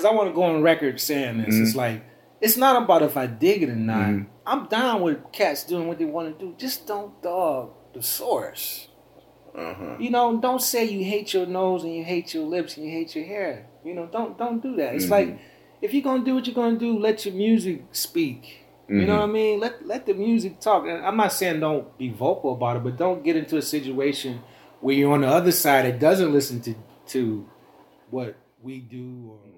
because I want to go on record saying this. It's like, it's not about if I dig it or not. I'm down with cats doing what they want to do. Just don't dog the source. You know, don't say you hate your nose and you hate your lips and you hate your hair. You know, don't do that. It's like, if you're gonna do what you're gonna do, let your music speak. You know what I mean? Let the music talk. And I'm not saying don't be vocal about it, but don't get into a situation where you're on the other side that doesn't listen to what we do or